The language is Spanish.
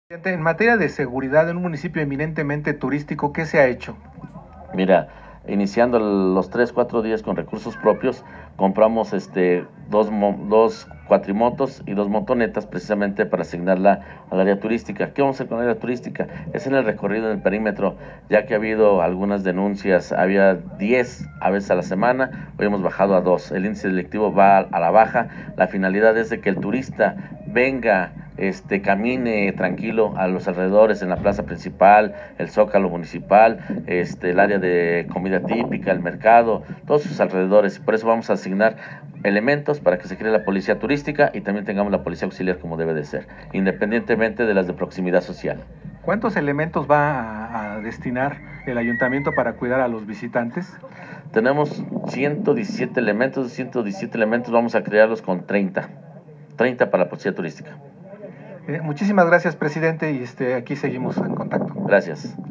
En materia de seguridad en un municipio eminentemente turístico, ¿qué se ha hecho? Mira, iniciando los 3, 4 días con recursos propios, compramos dos cuatrimotos y dos motonetas precisamente para asignarla al área turística. ¿Qué vamos a hacer con el área turística? Es en el recorrido en el perímetro, ya que ha habido algunas denuncias, había 10 a veces a la semana, hoy hemos bajado a 2. El índice delictivo va a la baja. La finalidad es de que el turista venga, camine tranquilo a los alrededores, en la plaza principal, el Zócalo municipal, el área de comida típica, el mercado, todos sus alrededores. Por eso vamos a asignar elementos para que se cree la policía turística y también tengamos la policía auxiliar como debe de ser, independientemente de las de proximidad social. ¿Cuántos elementos va a destinar el ayuntamiento para cuidar a los visitantes? Tenemos 117 elementos, 117 elementos vamos a crearlos con 30 para la policía turística. Muchísimas gracias, presidente, y aquí seguimos en contacto. Gracias.